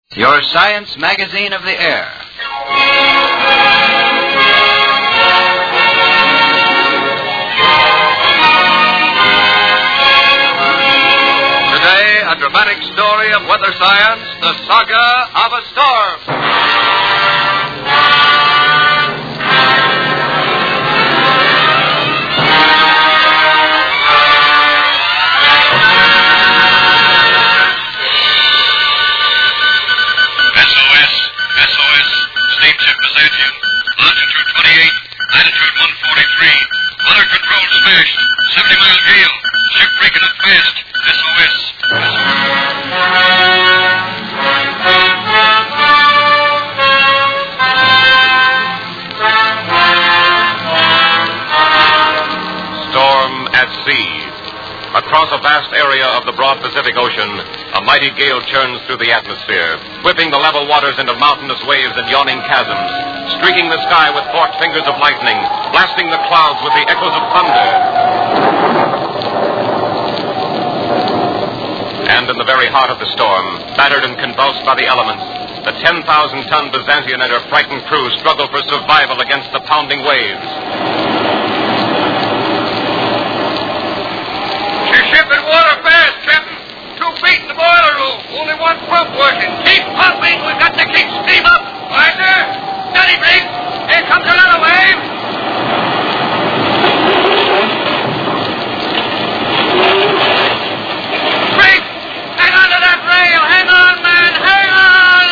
Your science magazine of the air. Today, a dramatic story of weather science, the saga of a storm. Steamship Byzantium, longitude 28, latitude 143. Weather control smashed, 70-mile gale. Ship breaking up fast. SOS. Storm at sea. Across a vast area of the broad Pacific Ocean, a mighty gale churns through the atmosphere, whipping the level waters into mountainous waves and yawning chasms, streaking the sky with forked fingers of lightning, blasting the clouds with the echoes of thunder. And in the very heart of the storm, battered and convulsed by the elements, the 10,000-ton Byzantium and her frightened crew struggle for survival against the pounding waves. She's shipping water fast, Captain. 2 feet in the boiler room. Only one pump working. Keep pumping. We've got to keep steam up. Partner, steady, Briggs. Here comes another wave. Briggs, hang on to that rail. Hang on, man. Hang on.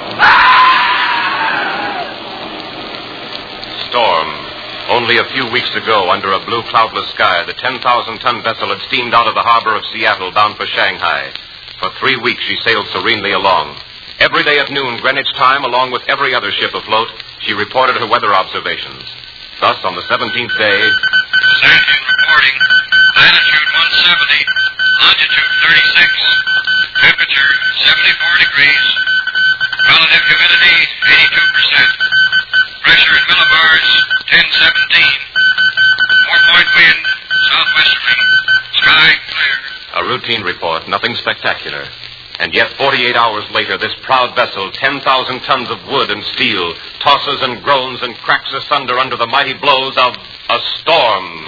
Storm. Only a few weeks ago, under a blue cloudless sky, the 10,000-ton vessel had steamed out of the harbor of Seattle bound for Shanghai. For 3 weeks, she sailed serenely along. Every day at noon, Greenwich time, along with every other ship afloat, she reported her weather observations. Thus, on the 17th day... Byzantium reporting. Latitude 170. Longitude 36. Temperature 74 degrees. Relative humidity 82%. Pressure in millibars 1017. 4-point wind, southwesterly. Sky clear. A routine report, nothing spectacular. And yet 48 hours later, this proud vessel, 10,000 tons of wood and steel, tosses and groans and cracks asunder under the mighty blows of a storm.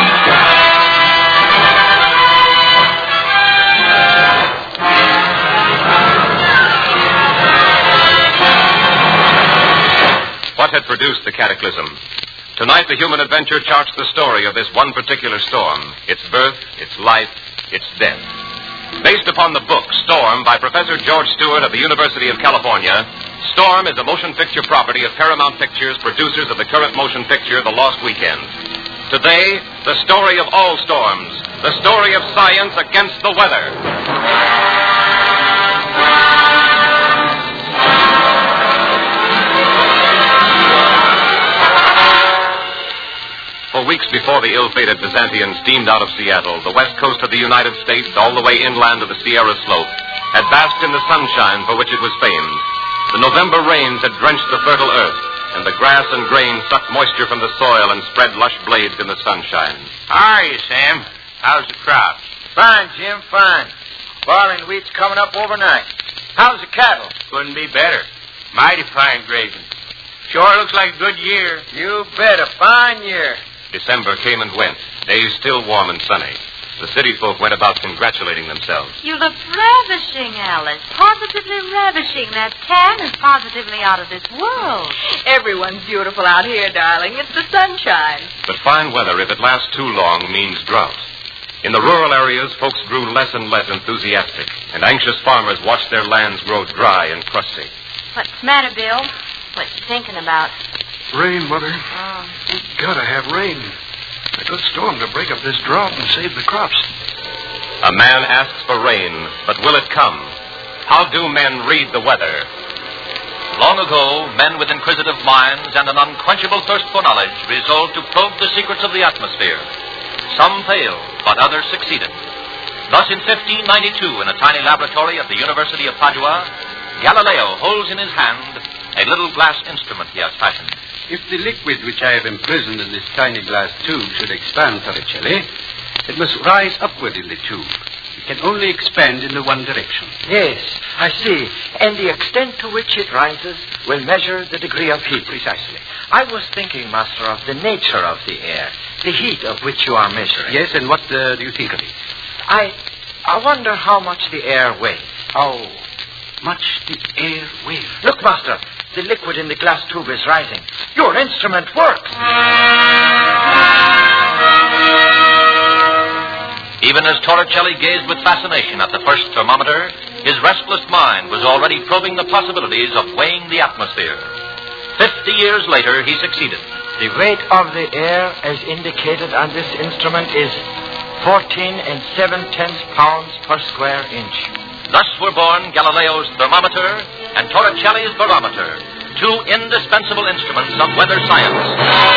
What had produced the cataclysm? Tonight, the human adventure charts the story of this one particular storm, its birth, its life, its death. Based upon the book Storm by Professor George Stewart of the University of California, Storm is a motion picture property of Paramount Pictures, producers of the current motion picture The Lost Weekend. Today, the story of all storms, the story of science against the weather. For weeks before the ill-fated Byzantium steamed out of Seattle, the west coast of the United States, all the way inland to the Sierra Slope, had basked in the sunshine for which it was famed. The November rains had drenched the fertile earth, and the grass and grain sucked moisture from the soil and spread lush blades in the sunshine. How are you, Sam? How's the crops? Fine, Jim, fine. Barley and wheat's coming up overnight. How's the cattle? Couldn't be better. Mighty fine grazing. Sure looks like a good year. You bet, a fine year. December came and went, days still warm and sunny. The city folk went about congratulating themselves. You look ravishing, Alice. Positively ravishing. That tan is positively out of this world. Everyone's beautiful out here, darling. It's the sunshine. But fine weather, if it lasts too long, means drought. In the rural areas, folks grew less and less enthusiastic, and anxious farmers watched their lands grow dry and crusty. What's the matter, Bill? What you thinking about? Rain, Mother. Oh. We've got to have rain. A good storm to break up this drought and save the crops. A man asks for rain, but will it come? How do men read the weather? Long ago, men with inquisitive minds and an unquenchable thirst for knowledge resolved to probe the secrets of the atmosphere. Some failed, but others succeeded. Thus, in 1592, in a tiny laboratory at the University of Padua, Galileo holds in his hand a little glass instrument he has fashioned. If the liquid which I have imprisoned in this tiny glass tube should expand, Torricelli, it must rise upward in the tube. can only expand in the one direction. Yes, I see. And the extent to which it rises will measure the degree of heat. Precisely. I was thinking, Master, of the nature of the air, the heat of which you are measuring. Yes, and what do you think of it? I wonder how much the air weighs. How much the air weighs? Look, Master, the liquid in the glass tube is rising. Your instrument works. Even as Torricelli gazed with fascination at the first thermometer, his restless mind was already probing the possibilities of weighing the atmosphere. 50 years later, he succeeded. The weight of the air, as indicated on this instrument, is 14 7/10 pounds per square inch. Thus were born Galileo's thermometer and Torricelli's barometer, two indispensable instruments of weather science.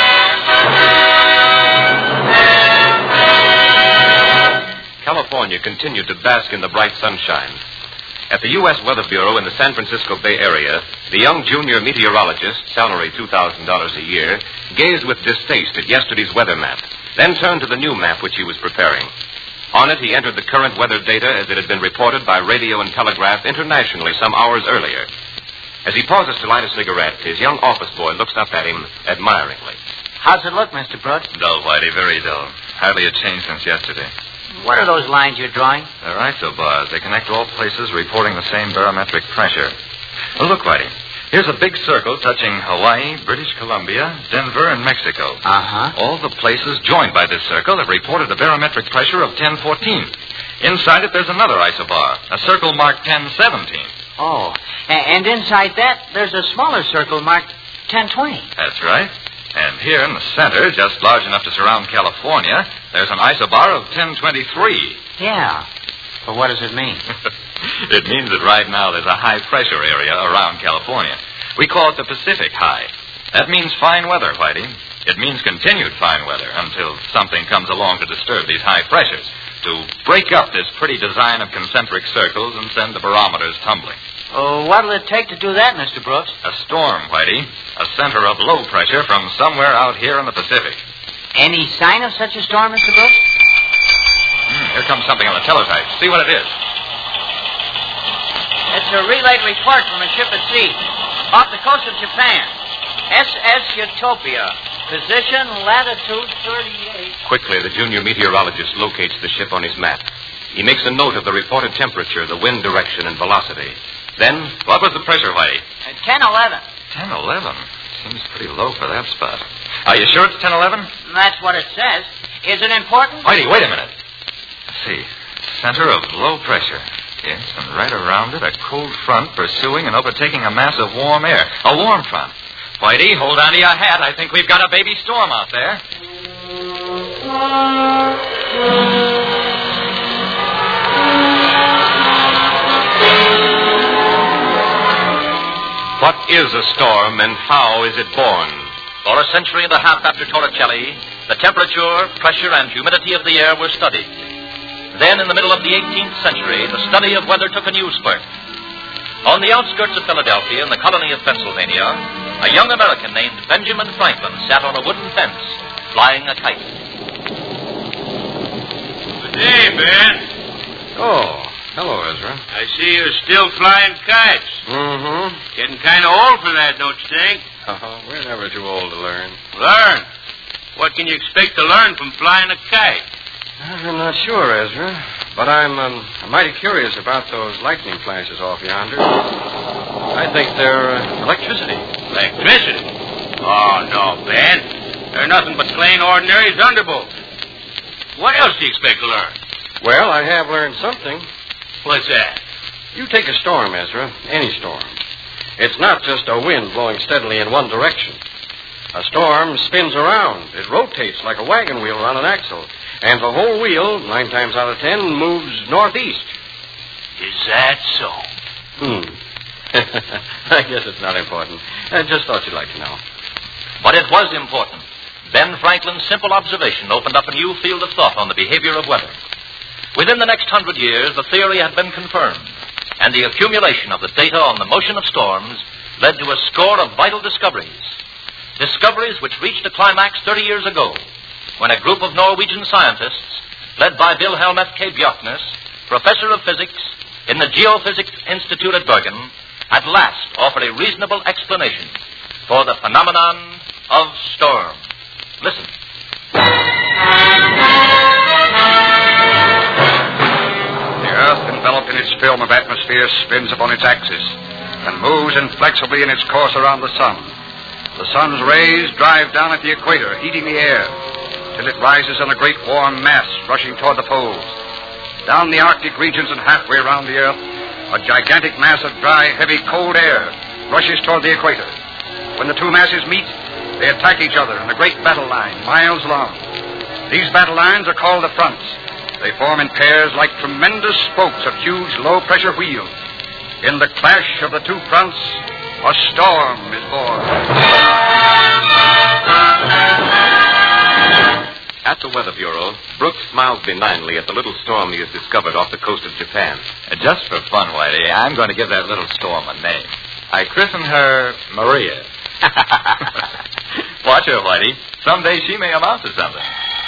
California continued to bask in the bright sunshine. At the U.S. Weather Bureau in the San Francisco Bay Area, the young junior meteorologist, salary $2,000 a year, gazed with distaste at yesterday's weather map, then turned to the new map which he was preparing. On it, he entered the current weather data as it had been reported by radio and telegraph internationally some hours earlier. As he pauses to light a cigarette, his young office boy looks up at him admiringly. How's it look, Mr. Brooks? Dull, Whitey, very dull. Hardly a change since yesterday. What are those lines you're drawing? They're isobars. They connect all places reporting the same barometric pressure. Well, look, Whitey. Here's a big circle touching Hawaii, British Columbia, Denver, and Mexico. Uh-huh. All the places joined by this circle have reported a barometric pressure of 1014. Inside it, there's another isobar, a circle marked 1017. Oh, and inside that, there's a smaller circle marked 1020. That's right. And here in the center, just large enough to surround California, there's an isobar of 1023. Yeah. But what does it mean? It means that right now there's a high-pressure area around California. We call it the Pacific High. That means fine weather, Whitey. It means continued fine weather until something comes along to disturb these high pressures, to break up this pretty design of concentric circles and send the barometers tumbling. Oh, what'll it take to do that, Mr. Brooks? A storm, Whitey. A center of low pressure from somewhere out here in the Pacific. Any sign of such a storm, Mr. Brooks? Here comes something on the teletype. See what it is. It's a relayed report from a ship at sea off the coast of Japan. SS Utopia. Position, latitude 38. Quickly, the junior meteorologist locates the ship on his map. He makes a note of the reported temperature, the wind direction, and velocity. Then, what was the pressure, Whitey? 1011. 1011? Seems pretty low for that spot. Are you sure it's 1011? That's what it says. Is it important? Whitey, wait a minute. Let's see. Center of low pressure. Yes, and right around it, a cold front pursuing and overtaking a mass of warm air. A warm front. Whitey, hold on to your hat. I think we've got a baby storm out there. what is a storm and how is it born? For a century and a half after Torricelli, the temperature, pressure, and humidity of the air were studied. Then, in the middle of the 18th century, the study of weather took a new spurt. On the outskirts of Philadelphia, in the colony of Pennsylvania, a young American named Benjamin Franklin sat on a wooden fence, flying a kite. Good day, Ben. Oh, hello, Ezra. I see you're still flying kites. Mm-hmm. Getting kind of old for that, don't you think? Oh, we're never too old to learn. Learn? What can you expect to learn from flying a kite? I'm not sure, Ezra, but I'm mighty curious about those lightning flashes off yonder. I think they're electricity. Electricity? Oh, no, Ben. They're nothing but plain, ordinary thunderbolts. What else do you expect to learn? Well, I have learned something. What's that? You take a storm, Ezra, any storm. It's not just a wind blowing steadily in one direction. A storm spins around. It rotates like a wagon wheel on an axle. And the whole wheel, 9 times out of 10, moves northeast. Is that so? I guess it's not important. I just thought you'd like to know. But it was important. Ben Franklin's simple observation opened up a new field of thought on the behavior of weather. Within the next 100 years, the theory had been confirmed, and the accumulation of the data on the motion of storms led to a score of vital discoveries. Discoveries which reached a climax 30 years ago, when a group of Norwegian scientists, led by Wilhelm F. K. Bjorknes, professor of physics in the Geophysics Institute at Bergen, at last offered a reasonable explanation for the phenomenon of storm. Listen. The Earth, enveloped in its film of atmosphere, spins upon its axis and moves inflexibly in its course around the sun. The sun's rays drive down at the equator, heating the air, till it rises in a great warm mass rushing toward the poles. Down the Arctic regions and halfway around the Earth, a gigantic mass of dry, heavy, cold air rushes toward the equator. When the two masses meet, they attack each other in a great battle line, miles long. These battle lines are called the fronts. They form in pairs like tremendous spokes of huge, low-pressure wheels. In the clash of the two fronts, a storm is born. At the Weather Bureau, Brooks smiles benignly at the little storm he has discovered off the coast of Japan. Just for fun, Whitey, I'm going to give that little storm a name. I christen her Maria. Watch her, Whitey. Someday she may amount to something.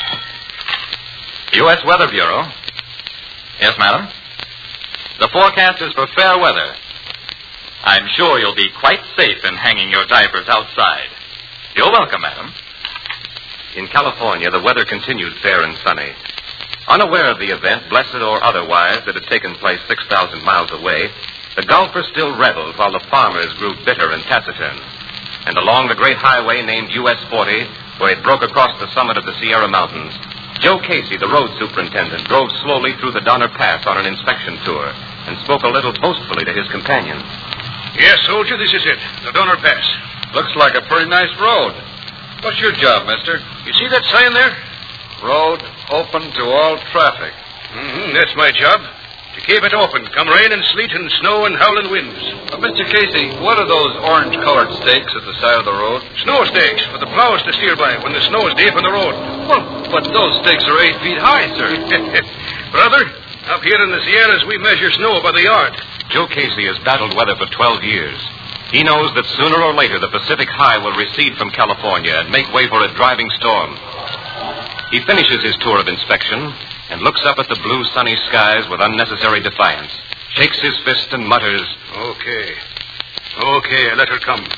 U.S. Weather Bureau. Yes, madam? The forecast is for fair weather. I'm sure you'll be quite safe in hanging your diapers outside. You're welcome, madam. In California, the weather continued fair and sunny. Unaware of the event, blessed or otherwise, that had taken place 6,000 miles away, the golfers still reveled while the farmers grew bitter and taciturn. And along the great highway named US 40, where it broke across the summit of the Sierra Mountains, Joe Casey, the road superintendent, drove slowly through the Donner Pass on an inspection tour and spoke a little boastfully to his companions. Yes, soldier, this is it, the Donner Pass. Looks like a pretty nice road. What's your job, mister? You see that sign there? Road open to all traffic. That's my job. To keep it open, come rain and sleet and snow and howling winds. Mr. Casey, what are those orange-colored stakes at the side of the road? Snow stakes for the plows to steer by when the snow is deep in the road. Well, but those stakes are 8 feet high, sir. Brother, up here in the Sierras, we measure snow by the yard. Joe Casey has battled weather for 12 years. He knows that sooner or later the Pacific High will recede from California and make way for a driving storm. He finishes his tour of inspection and looks up at the blue, sunny skies with unnecessary defiance, shakes his fist and mutters, Okay, let her come.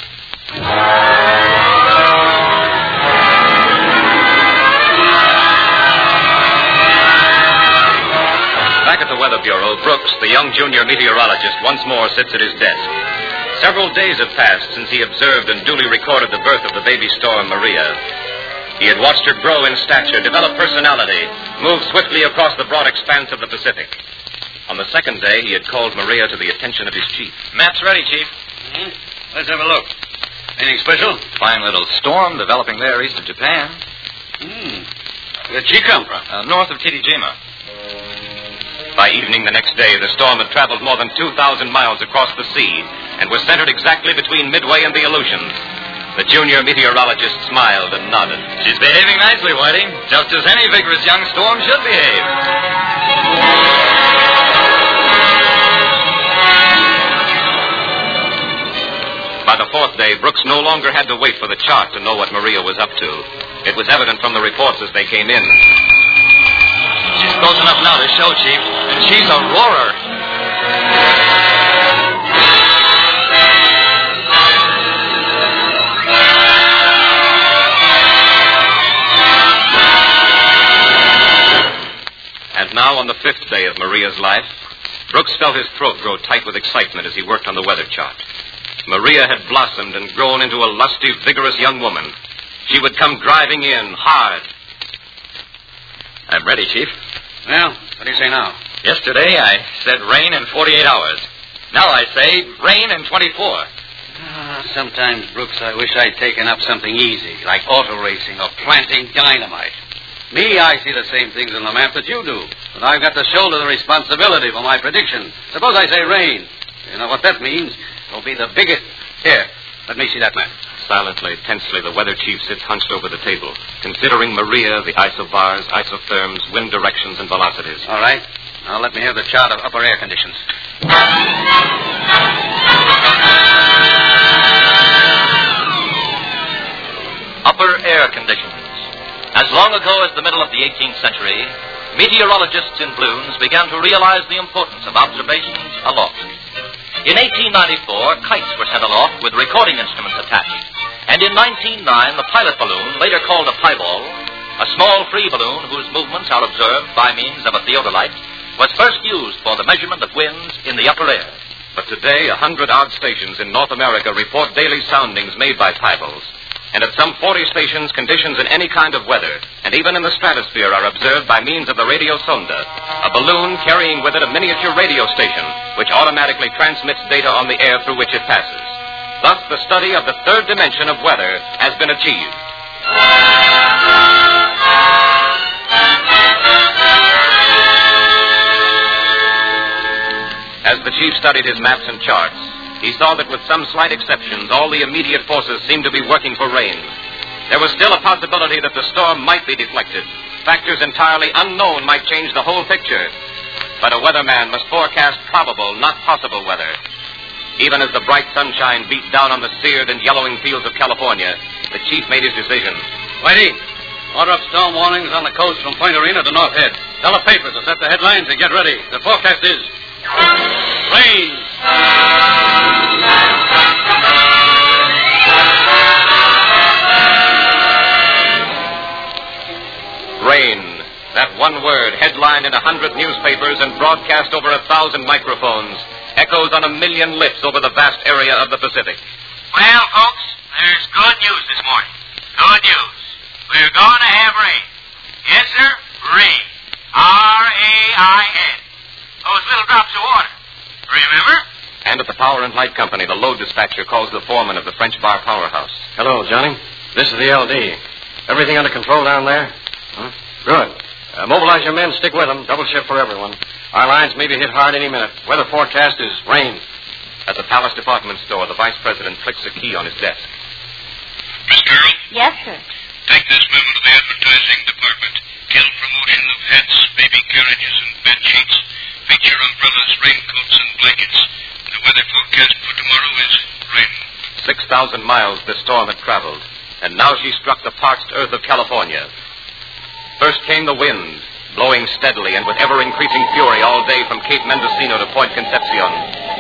Back at the Weather Bureau, Brooks, the young junior meteorologist, once more sits at his desk. Several days have passed since he observed and duly recorded the birth of the baby storm, Maria. He had watched her grow in stature, develop personality, move swiftly across the broad expanse of the Pacific. On the second day, he had called Maria to the attention of his chief. Map's ready, Chief. Let's have a look. Anything special? Fine little storm developing there east of Japan. Where'd she come from? North of Tirijima. By evening the next day, the storm had traveled more than 2,000 miles across the sea and was centered exactly between Midway and the Aleutians. The junior meteorologist smiled and nodded. She's behaving nicely, Whitey, just as any vigorous young storm should behave. By the fourth day, Brooks no longer had to wait for the chart to know what Maria was up to. It was evident from the reports as they came in. She's close enough now to show, Chief, and she's a roarer. And now, on the fifth day of Maria's life, Brooks felt his throat grow tight with excitement as he worked on the weather chart. Maria had blossomed and grown into a lusty, vigorous young woman. She would come driving in hard. I'm ready, Chief. Well, what do you say now? Yesterday I said rain in 48 hours. Now I say rain in 24. Sometimes, Brooks, I wish I'd taken up something easy, like auto racing or planting dynamite. Me, I see the same things in the map that you do, but I've got to shoulder the responsibility for my prediction. Suppose I say rain. You know what that means? It'll be the biggest... Here, let me see that map. Silently, tensely, the weather chief sits hunched over the table, considering Maria, the isobars, isotherms, wind directions, and velocities. All right. Now let me have the chart of upper air conditions. Upper air conditions. As long ago as the middle of the 18th century, meteorologists in balloons began to realize the importance of observations aloft. In 1894, kites were sent aloft with recording instruments attached. And in 1909, the pilot balloon, later called a pieball, a small free balloon whose movements are observed by means of a theodolite, was first used for the measurement of winds in the upper air. But today, 100-odd stations in North America report daily soundings made by pieballs. And at some 40 stations, conditions in any kind of weather, and even in the stratosphere, are observed by means of the radio sonda, a balloon carrying with it a miniature radio station, which automatically transmits data on the air through which it passes. Thus, the study of the third dimension of weather has been achieved. As the chief studied his maps and charts, he saw that with some slight exceptions, all the immediate forces seemed to be working for rain. There was still a possibility that the storm might be deflected. Factors entirely unknown might change the whole picture. But a weatherman must forecast probable, not possible weather. Even as the bright sunshine beat down on the seared and yellowing fields of California, the chief made his decision. Whitey, order up storm warnings on the coast from Point Arena to North Head. Tell the papers to set the headlines and get ready. The forecast is... rain! Rain. That one word, headlined in 100 newspapers and broadcast over 1,000 microphones, echoes on 1 million lips over the vast area of the Pacific. Well, folks, there's good news this morning. Good news. We're going to have rain. Yes, sir, rain. R-A-I-N. Those little drops of water. Remember? And at the Power and Light Company, the load dispatcher calls the foreman of the French Bar powerhouse. Hello, Johnny. This is the LD. Everything under control down there? Huh? Good. Mobilize your men. Stick with them. Double shift for everyone. Our lines may be hit hard any minute. Weather forecast is rain. At the Palace Department Store, the vice president clicks a key on his desk. Miss Carroll? Yes, sir. Take this memo to the advertising department. Kill promotion of hats, baby carriages, and bed sheets. Feature umbrellas, raincoats, and blankets. The weather forecast for tomorrow is rain. 6,000 miles the storm had traveled, and now she struck the parched earth of California. First came the wind, blowing steadily and with ever-increasing fury all day from Cape Mendocino to Point Concepcion.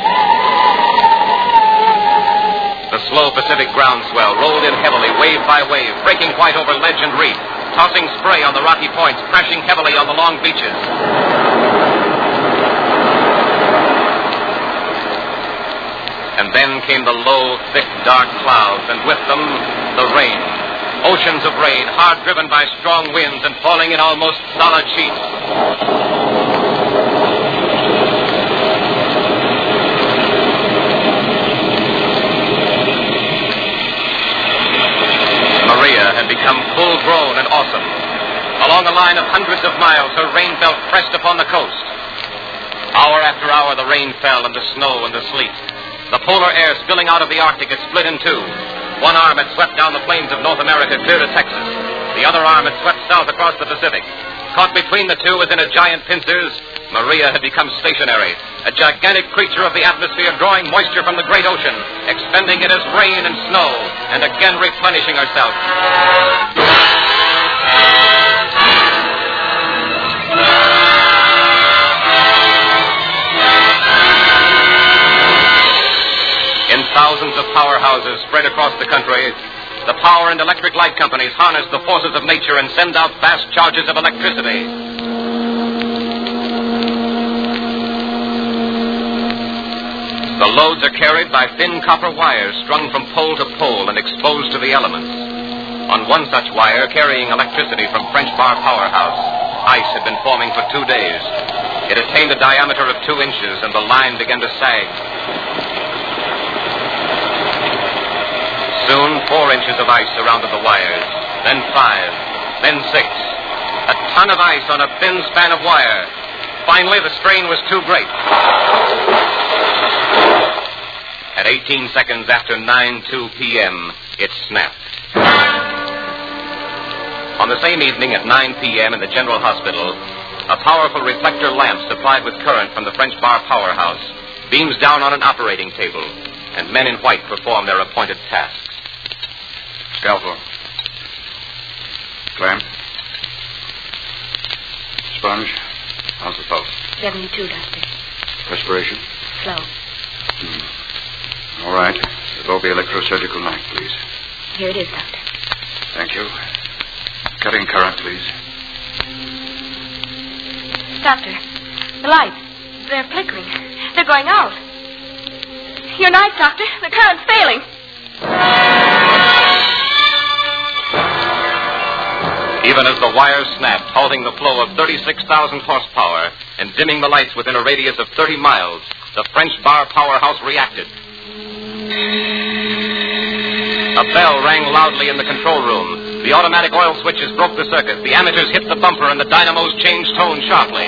The slow Pacific groundswell rolled in heavily, wave by wave, breaking white over ledge and reef, tossing spray on the rocky points, crashing heavily on the long beaches. And then came the low, thick, dark clouds, and with them, the rain. Oceans of rain, hard driven by strong winds and falling in almost solid sheets. Maria had become full-grown and awesome. Along a line of hundreds of miles, her rain belt pressed upon the coast. Hour after hour, the rain fell, and the snow and the sleet. The polar air spilling out of the Arctic had split in two. One arm had swept down the plains of North America clear to Texas. The other arm had swept south across the Pacific. Caught between the two as in a giant pincers, Maria had become stationary, a gigantic creature of the atmosphere drawing moisture from the great ocean, expending it as rain and snow, and again replenishing herself. In thousands of powerhouses spread across the country, the power and electric light companies harness the forces of nature and send out vast charges of electricity. The loads are carried by thin copper wires strung from pole to pole and exposed to the elements. On one such wire carrying electricity from French Bar powerhouse, ice had been forming for 2 days. It attained a diameter of 2 inches, and the line began to sag. Soon, 4 inches of ice surrounded the wires, then 5, then 6. A ton of ice on a thin span of wire. Finally, the strain was too great. At 18 seconds after 9:02 p.m., it snapped. On the same evening at 9 p.m. in the General Hospital, a powerful reflector lamp supplied with current from the French Bar powerhouse beams down on an operating table, and men in white perform their appointed tasks. Scalpel. Clamp. Sponge, how's the pulse? 72, Doctor. Respiration? Slow. All right. The Bobby electrosurgical knife, please. Here it is, Doctor. Thank you. Cutting current, please. Doctor, the lights. They're flickering. They're going out. Your knife, Doctor. The current's failing. Even as the wires snapped, halting the flow of 36,000 horsepower and dimming the lights within a radius of 30 miles, the French bar powerhouse reacted. A bell rang loudly in the control room. The automatic oil switches broke the circuit. The ammeters hit the bumper, and the dynamos changed tone sharply.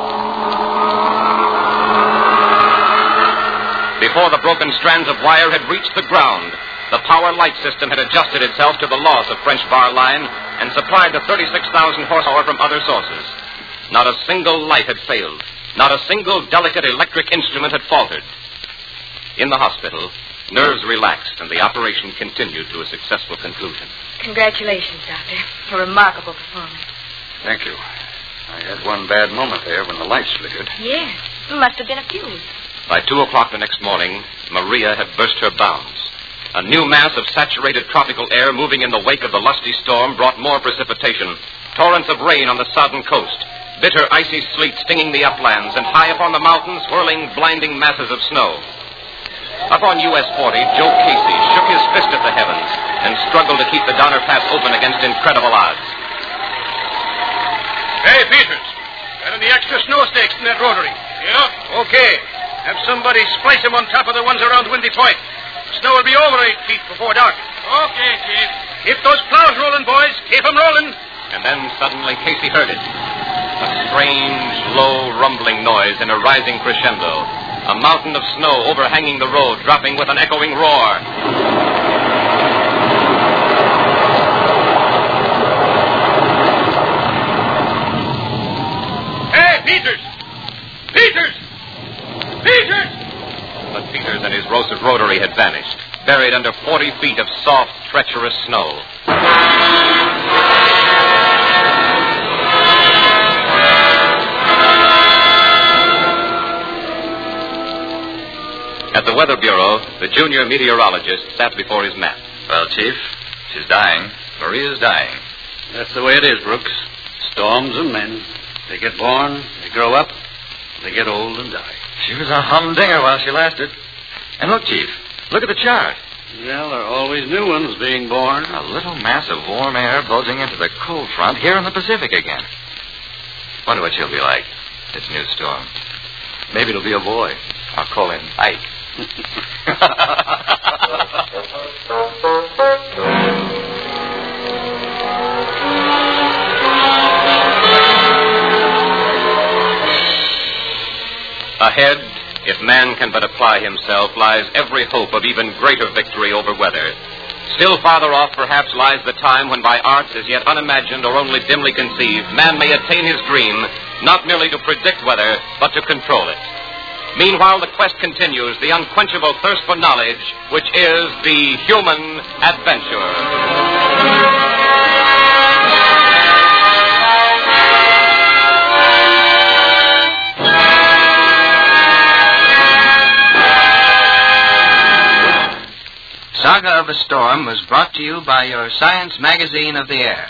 Before the broken strands of wire had reached the ground, the power light system had adjusted itself to the loss of French bar line and supplied the 36,000 horsepower from other sources. Not a single light had failed. Not a single delicate electric instrument had faltered. In the hospital, nerves relaxed, and the operation continued to a successful conclusion. Congratulations, Doctor. A remarkable performance. Thank you. I had one bad moment there when the lights flickered. Yes. It must have been a fuse. By 2 o'clock the next morning, Maria had burst her bounds. A new mass of saturated tropical air moving in the wake of the lusty storm brought more precipitation. Torrents of rain on the southern coast. Bitter, icy sleet stinging the uplands, and high up on the mountains, whirling, blinding masses of snow. Up on US 40, Joe Casey shook his fist at the heavens and struggled to keep the Donner Pass open against incredible odds. Hey, Peters, got any extra snow stakes in that rotary? Yeah. Okay. Have somebody splice them on top of the ones around Windy Point. Snow will be over 8 feet before dark. Okay, Chief. Keep those plows rolling, boys. Keep them rolling. And then suddenly Casey heard it. A strange, low, rumbling noise in a rising crescendo. A mountain of snow overhanging the road, dropping with an echoing roar. Hey, Peters! Peters! Peters! But Peters and his roasted rotary had vanished, buried under 40 feet of soft, treacherous snow. At the Weather Bureau, the junior meteorologist sat before his map. Well, Chief, she's dying. Maria's dying. That's the way it is, Brooks. Storms and men. They get born, they grow up, they get old and die. She was a humdinger while she lasted. And look, Chief, look at the chart. Well, there are always new ones being born. A little mass of warm air bulging into the cold front here in the Pacific again. Wonder what she'll be like, this new storm. Maybe it'll be a boy. I'll call him Ike. Ahead, if man can but apply himself, lies every hope of even greater victory over weather. Still farther off, perhaps, lies the time when by arts as yet unimagined or only dimly conceived, man may attain his dream, not merely to predict weather, but to control it. Meanwhile, the quest continues, the unquenchable thirst for knowledge, which is the human adventure. Saga of a Storm was brought to you by your Science Magazine of the Air.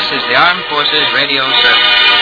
This is the Armed Forces Radio Service.